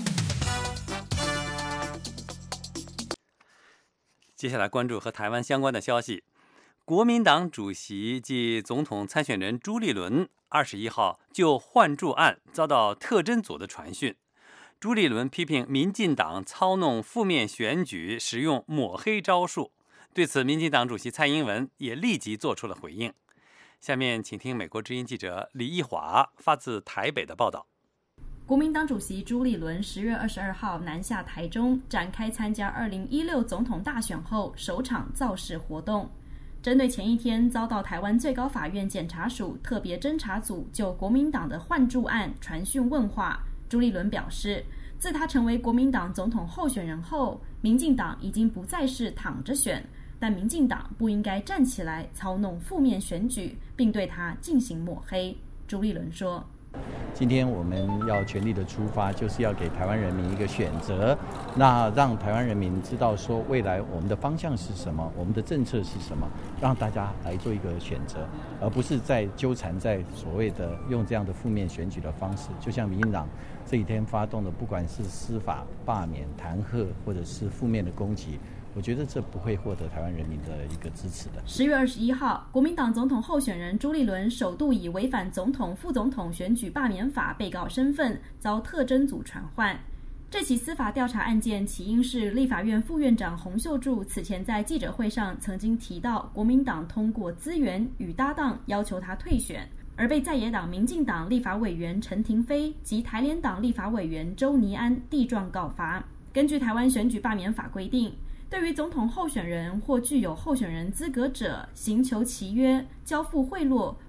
接下来关注和台湾相关的消息。国民党主席及总统参选人朱立伦二十一号就换柱案遭到特侦组的传讯。朱立伦批评民进党操弄负面选举，使用抹黑招数。对此，民进党主席蔡英文也立即做出了回应。下面请听美国之音记者李义华发自台北的报道。 国民党主席朱立伦十月二十二号南下台中，展开参加二零一六总统大选后首场造势活动。针对前一天遭到台湾最高法院检察署特别侦查组就国民党的换柱案传讯问话，朱立伦表示，自他成为国民党总统候选人后，民进党已经不再是躺着选，但民进党不应该站起来操弄负面选举，并对他进行抹黑。朱立伦说， 今天我们要全力的出发，就是要给台湾人民一个选择，那让台湾人民知道说未来我们的方向是什么，我们的政策是什么，让大家来做一个选择，而不是在纠缠在所谓的用这样的负面选举的方式。就像民进党这几天发动的，不管是司法罢免、弹劾，或者是负面的攻击，我觉得这不会获得台湾人民的一个支持的。 十月二十一号，国民党总统候选人朱立伦首度以违反总统、副总统选举罢免法被告身份遭特侦组传唤。这起司法调查案件起因是立法院副院长洪秀柱此前在记者会上曾经提到，国民党通过资源与搭档要求他退选，而被在野党民进党立法委员陈亭妃及台联党立法委员周倪安递状告发。根据台湾选举罢免法规定，对于总统候选人或具有候选人资格者，行求契约、交付贿赂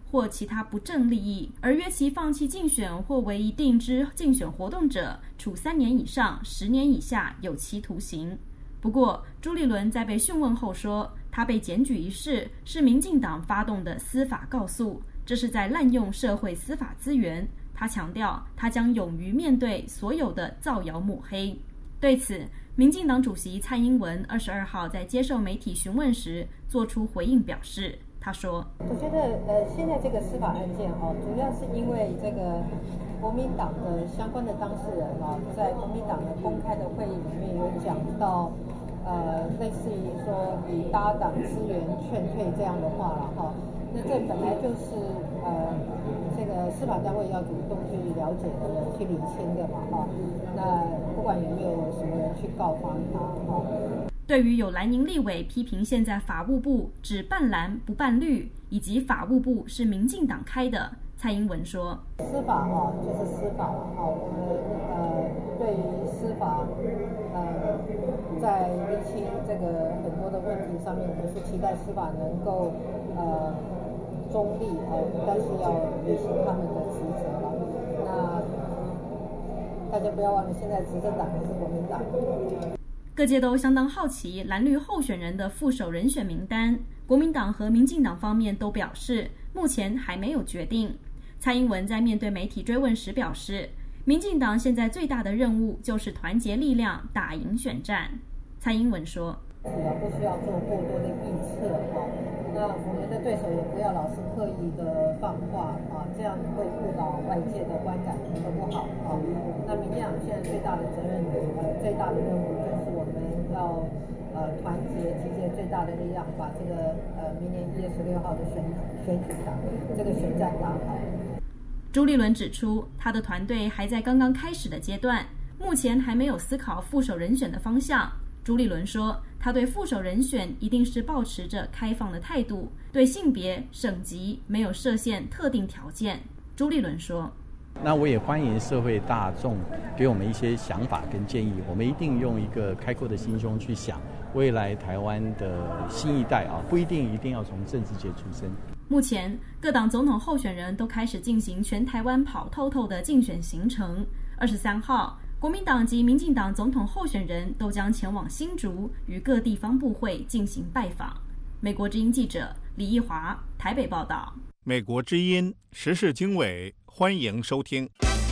或其他不正利益，而约其放弃竞选或为一定之竞选活动者，处三年以上十年以下有期徒刑。不过，朱立伦在被讯问后说，他被检举一事是民进党发动的司法告诉，这是在滥用社会司法资源。他强调，他将勇于面对所有的造谣抹黑。对此，民进党主席蔡英文二十二号在接受媒体询问时做出回应，表示，他说：“ 我觉得，呃，现在这个司法案件哦，主要是因为这个国民党的相关的当事人啊，在国民党的公开的会议里面有讲到，呃，类似于说以搭档资源劝退这样的话了哈。那这本来就是呃，这个司法单位要主动去了解的、去理清的嘛哈。那不管有没有什么人去告发他哈。” 对于有蓝营立委批评现在法务部只办蓝不办绿，以及法务部是民进党开的，蔡英文说：“ 司法哈、哦、就是司法了哈、哦，我们呃对于司法呃在厘清这个很多的问题上面，我们是期待司法能够呃中立哦，但是要履行他们的职责了。那大家不要忘了，现在执政党还是国民党。” 各界都相当好奇蓝绿候选人的副手人选名单，国民党和民进党方面都表示目前还没有决定。蔡英文在面对媒体追问时表示，民进党现在最大的任务就是团结力量，打赢选战。蔡英文说：“ 不需要做过多的预测哈，那我们的对手也不要老是刻意的放话啊，这样会误导外界的观感，都不好啊。那民进党现在最大的责任，呃，最大的任务就是我们要呃团结集结最大的力量，把这个呃明年一月十六号的选选举打这个选战打好。” 朱立伦指出，他的团队还在刚刚开始的阶段，目前还没有思考副手人选的方向。朱立伦说，他对副手人选一定是抱持着开放的态度，对性别、省级没有设限特定条件。朱立伦说， 那我也欢迎社会大众给我们一些想法跟建议，我们一定用一个开阔的心胸去想未来台湾的新一代啊，不一定一定要从政治界出身。 目前各党总统候选人都开始进行全台湾跑透透的竞选行程。二十三号，国民党及民进党总统候选人都将前往新竹与各地方部会进行拜访。美国之音记者李义华台北报道。 美国之音时事经纬，欢迎收听。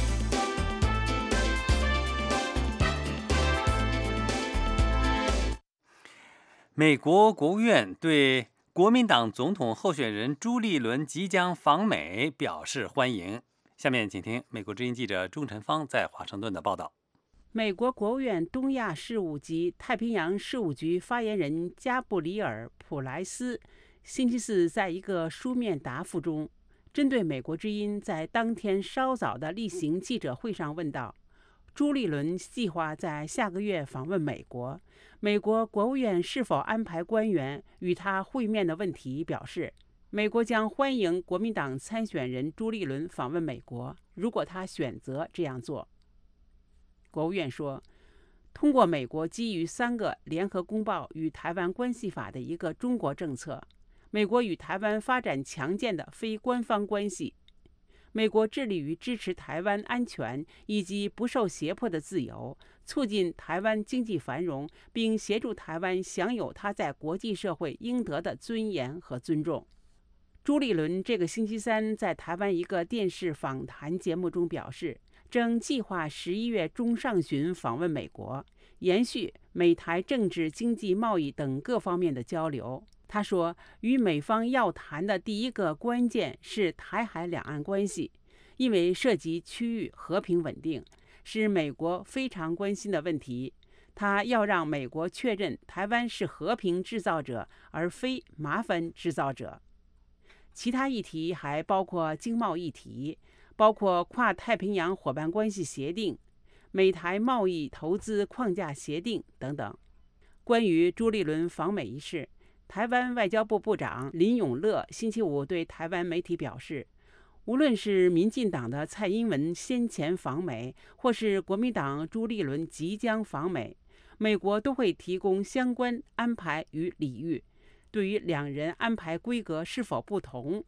美国国务院对国民党总统候选人朱立伦即将访美表示欢迎。下面请听美国之音记者钟晨芳在华盛顿的报道。 美国国务院东亚事务及太平洋事务局发言人加布里尔·普莱斯星期四在一个书面答复中，针对美国之音在当天稍早的例行记者会上问到，朱立伦计划在下个月访问美国，美国国务院是否安排官员与他会面的问题，表示，美国将欢迎国民党参选人朱立伦访问美国，如果他选择这样做。国务院说，通过美国基于三个联合公报与台湾关系法的一个中国政策，美国与台湾发展强健的非官方关系。美国致力于支持台湾安全以及不受胁迫的自由，促进台湾经济繁荣，并协助台湾享有它在国际社会应得的尊严和尊重。朱立伦这个星期三在台湾一个电视访谈节目中表示，正计划十一月中上旬访问美国，延续美台政治、经济、贸易等各方面的交流。他说，与美方要谈的第一个关键是台海两岸关系，因为涉及区域和平稳定，是美国非常关心的问题。他要让美国确认台湾是和平制造者，而非麻烦制造者。其他议题还包括经贸议题，包括跨太平洋伙伴关系协定、美台贸易投资框架协定等等。关于朱立伦访美一事，台湾外交部部长林永乐星期五对台湾媒体表示，无论是民进党的蔡英文先前访美，或是国民党朱立伦即将访美，美国都会提供相关安排与礼遇。对于两人安排规格是否不同，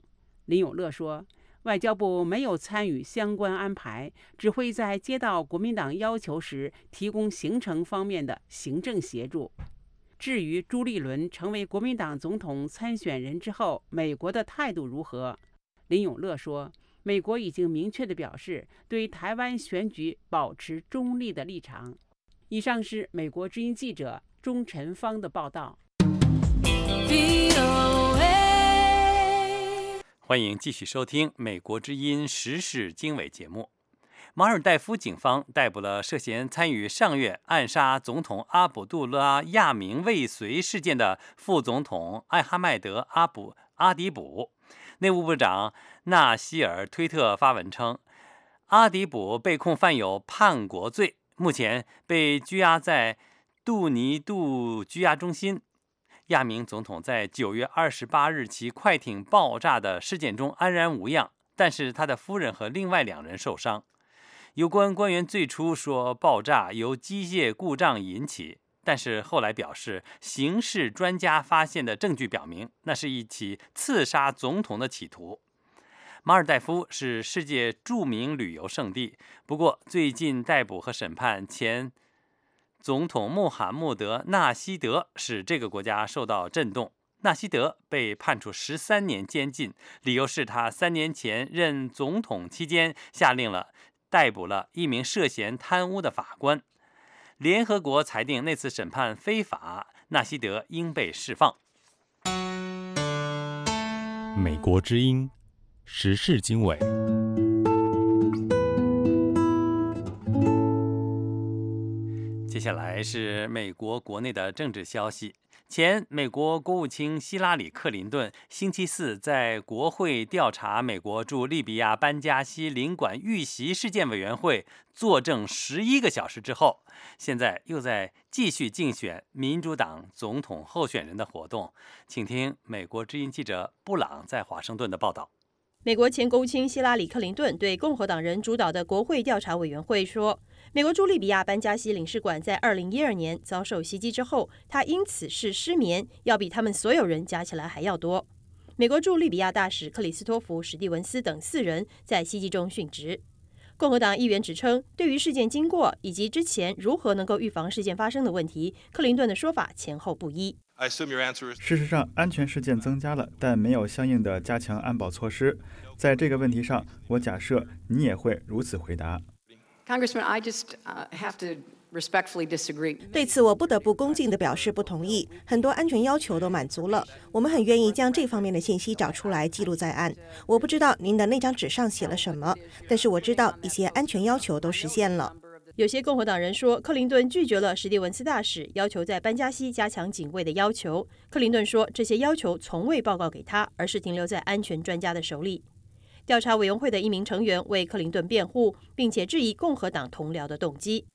林永乐说，外交部没有参与相关安排，只会在接到国民党要求时提供行程方面的行政协助。至于朱立伦成为国民党总统参选人之后，美国的态度如何？林永乐说，美国已经明确地表示对台湾选举保持中立的立场。以上是美国之音记者钟晨芳的报道。 欢迎继续收听美国之音时事经纬节目。马尔代夫警方逮捕了涉嫌参与上月暗杀总统阿卜杜拉·亚明未遂事件的副总统艾哈迈德·阿卜阿迪卜。内务部长纳希尔推特发文称，阿迪卜被控犯有叛国罪，目前被拘押在杜尼杜拘押中心。亚明总统在九月二十八日其快艇爆炸的事件中安然无恙，但是他的夫人和另外两人受伤。有关官员最初说爆炸由机械故障引起，但是后来表示，刑事专家发现的证据表明，那是一起刺杀总统的企图。马尔代夫是世界著名旅游胜地，不过最近逮捕和审判前总统穆罕默德·纳希德使这个国家受到震动。纳希德被判处十三年监禁，理由是他三年前任总统期间下令了逮捕了一名涉嫌贪污的法官。联合国裁定那次审判非法，纳希德应被释放。 美国之音时事经纬。 接下来是美国国内的政治消息。前美国国务卿希拉里·克林顿星期四在国会调查美国驻利比亚班加西领馆遇袭事件委员会作证十一个小时之后，现在又在继续竞选民主党总统候选人的活动。请听美国之音记者布朗在华盛顿的报道。 美国前国务卿希拉里·克林顿对共和党人主导的国会调查委员会说，美国驻利比亚班加西领事馆在二零一二年遭受袭击之后，他因此是失眠，要比他们所有人加起来还要多。美国驻利比亚大使克里斯托弗·史蒂文斯等四人在袭击中殉职。共和党议员指称，对于事件经过以及之前如何能够预防事件发生的问题，克林顿的说法前后不一。 事实上，安全事件增加了，但没有相应的加强安保措施。在这个问题上，我假设你也会如此回答。 Congressman, I just uh, have to respectfully disagree. 对此，我不得不恭敬地表示不同意。很多安全要求都满足了，我们很愿意将这方面的信息找出来记录在案。我不知道您的那张纸上写了什么，但是我知道一些安全要求都实现了。 有些共和党人说，克林顿拒绝了史蒂文斯大使要求在班加西加强警卫的要求。克林顿说，这些要求从未报告给他，而是停留在安全专家的手里。调查委员会的一名成员为克林顿辩护，并且质疑共和党同僚的动机。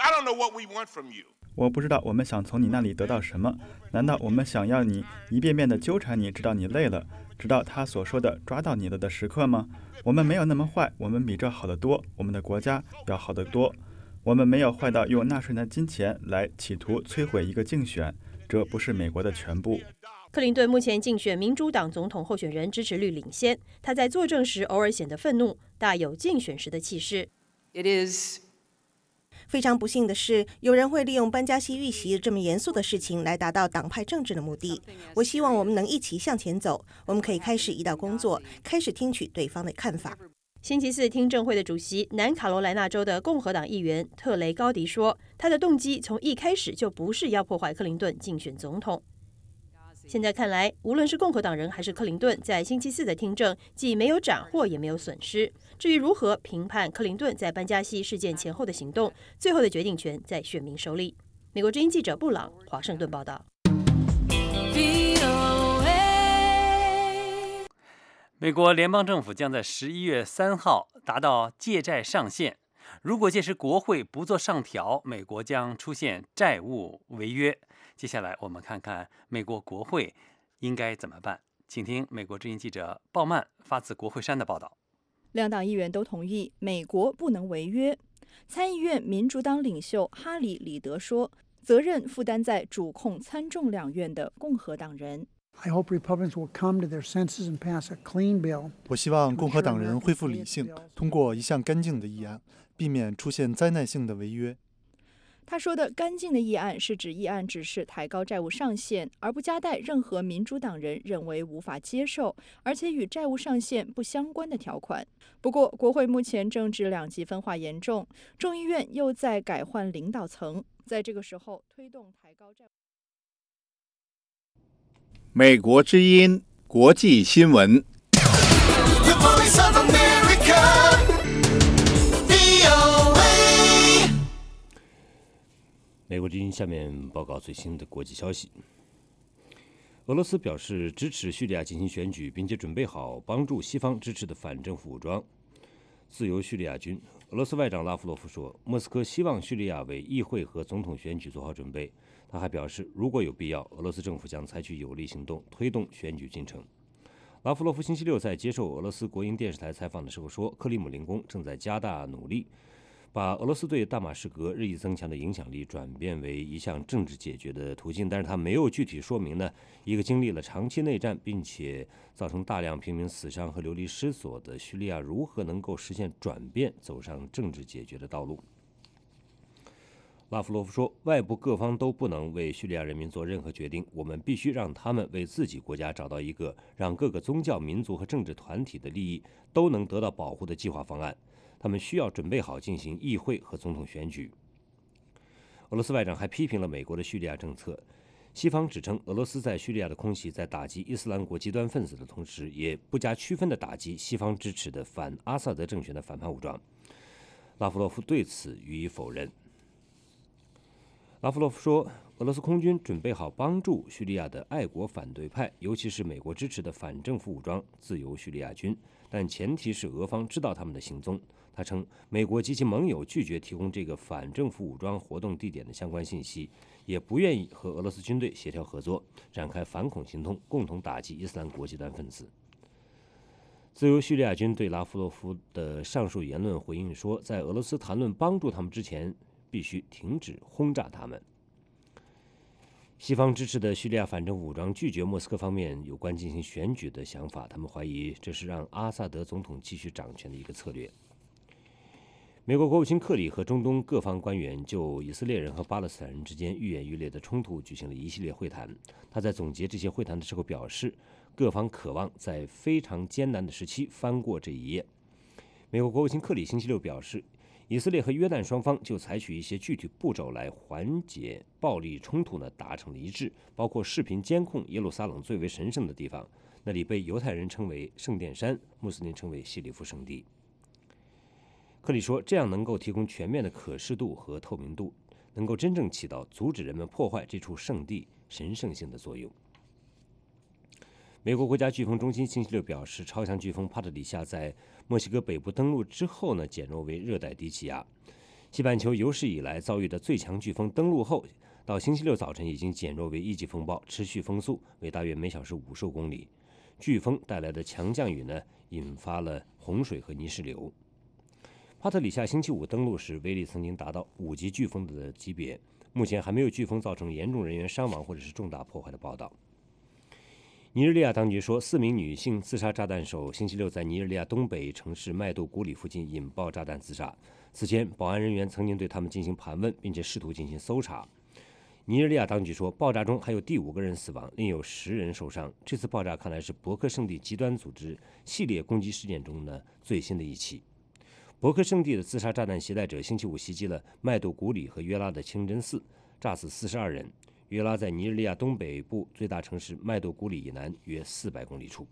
我不知道我们想从你那里得到什么？难道我们想要你一遍遍地纠缠你，直到你累了，直到他所说的抓到你了的时刻吗？我们没有那么坏，我们比这好得多，我们的国家要好得多。我们没有坏到用纳税人的金钱来企图摧毁一个竞选，这不是美国的全部。 克林顿目前竞选民主党总统候选人支持率领先，他在作证时偶尔显得愤怒，大有竞选时的气势。 It is 非常不幸的是，有人会利用班加西遇袭这么严肃的事情来达到党派政治的目的。我希望我们能一起向前走，我们可以开始一道工作，开始听取对方的看法。 星期四听证会的主席南卡罗来纳州的共和党议员特雷高迪说，他的动机从一开始就不是要破坏克林顿竞选总统。现在看来，无论是共和党人还是克林顿，在星期四的听证既没有斩获也没有损失。至于如何评判克林顿在班加西事件前后的行动，最后的决定权在选民手里。美国之音记者布朗华盛顿报道。 美国联邦政府将在十一月三号达到借债上限，如果届时国会不做上调，美国将出现债务违约。接下来我们看看美国国会应该怎么办，请听美国之音记者鲍曼发自国会山的报道。 两党议员都同意美国不能违约。参议院民主党领袖哈里·里德说，责任负担在主控参众两院的共和党人。 我希望共和党人恢复理性，通过一项干净的议案，避免出现灾难性的违约。 他说的干净的议案是指议案只是抬高债务上限，而不夹带任何民主党人认为无法接受，而且与债务上限不相关的条款。不过，国会目前政治两极分化严重，众议院又在改换领导层，在这个时候推动抬高债务。 美国之音国际新闻。 美国之音下面报告最新的国际消息。俄罗斯表示支持叙利亚进行选举，并且准备好帮助西方支持的反政府武装自由叙利亚军。俄罗斯外长拉夫罗夫说，莫斯科希望叙利亚为议会和总统选举做好准备。他还表示，如果有必要，俄罗斯政府将采取有力行动推动选举进程。拉夫罗夫星期六在接受俄罗斯国营电视台采访的时候说，克里姆林宫正在加大努力，把俄罗斯对大马士革日益增强的影响力转变为一项政治解决的途径，但是他没有具体说明呢，一个经历了长期内战并且造成大量平民死伤和流离失所的叙利亚如何能够实现转变，走上政治解决的道路。拉夫罗夫说，外部各方都不能为叙利亚人民做任何决定，我们必须让他们为自己国家找到一个让各个宗教、民族和政治团体的利益都能得到保护的计划方案。他们需要准备好进行议会和总统选举。俄罗斯外长还批评了美国的叙利亚政策，西方指称俄罗斯在叙利亚的空袭在打击伊斯兰国极端分子的同时，也不加区分地打击西方支持的反阿萨德政权的反叛武装。拉夫罗夫对此予以否认。拉夫罗夫说，俄罗斯空军准备好帮助叙利亚的爱国反对派，尤其是美国支持的反政府武装自由叙利亚军，但前提是俄方知道他们的行踪。他称，美国及其盟友拒绝提供这个反政府武装活动地点的相关信息，也不愿意和俄罗斯军队协调合作，展开反恐行动，共同打击伊斯兰国极端分子。自由叙利亚军对拉夫罗夫的上述言论回应说，在俄罗斯谈论帮助他们之前，必须停止轰炸他们。西方支持的叙利亚反政府武装拒绝莫斯科方面有关进行选举的想法，他们怀疑这是让阿萨德总统继续掌权的一个策略。美国国务卿克里和中东各方官员就以色列人和巴勒斯坦人之间愈演愈烈的冲突举行了一系列会谈。他在总结这些会谈的时候表示，各方渴望在非常艰难的时期翻过这一页。美国国务卿克里星期六表示，以色列和约旦双方就采取一些具体步骤来缓解暴力冲突呢达成了一致，包括视频监控耶路撒冷最为神圣的地方，那里被犹太人称为圣殿山，穆斯林称为希里夫圣地。克里说，这样能够提供全面的可视度和透明度，能够真正起到阻止人们破坏这处圣地神圣性的作用。美国国家飓风中心星期六表示，超强飓风帕特里夏在墨西哥北部登陆之后呢，减弱为热带低气压。西半球有史以来遭遇的最强飓风登陆后，到星期六早晨已经减弱为一级风暴，持续风速为大约每小时五十公里。飓风带来的强降雨呢，引发了洪水和泥石流。帕特里夏星期五登陆时，威力曾经达到五级飓风的级别，目前还没有飓风造成严重人员伤亡或者是重大破坏的报道。尼日利亚当局说，四名女性自杀炸弹手星期六在尼日利亚东北城市麦杜古里附近引爆炸弹自杀。此前，保安人员曾经对他们进行盘问，并且试图进行搜查。尼日利亚当局说，爆炸中还有第五个人死亡，另有十人受伤。这次爆炸看来是伯克圣地极端组织系列攻击事件中呢最新的一起。伯克圣地的自杀炸弹携带者星期五袭击了麦杜古里和约拉的清真寺，炸死四十二人。约拉在尼日利亚东北部最大城市麦杜古里以南约四百公里处。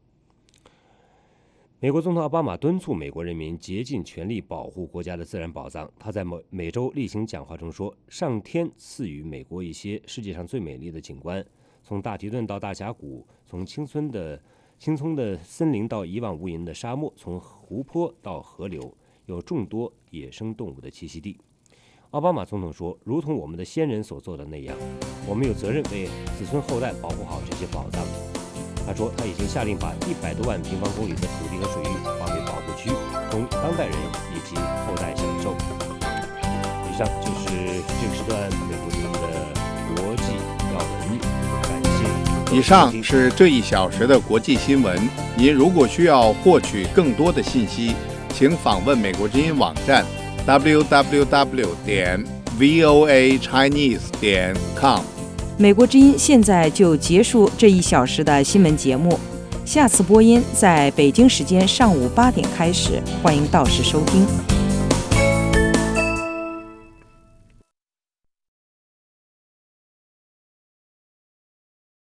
美国总统奥巴马敦促美国人民竭尽全力保护国家的自然宝藏。他在美洲例行讲话中说，上天赐予美国一些世界上最美丽的景观，从大提顿到大峡谷，从青葱的青葱的森林到一望无垠的沙漠，从湖泊到河流，有众多野生动物的栖息地。奥巴马总统说，如同我们的先人所做的那样，我们有责任为子孙后代保护好这些宝藏。他说，他已经下令把一百多万平方公里的土地和水域划为保护区，供当代人以及后代享受。以上就是这个时段美国之音的国际要闻，感谢。 以上是这一小时的国际新闻。您如果需要获取更多的信息，请访问美国之音网站 double-u double-u double-u 点 v o a chinese 点 com。 美国之音现在就结束这一小时的新闻节目，下次播音在北京时间上午八点开始，欢迎到时收听。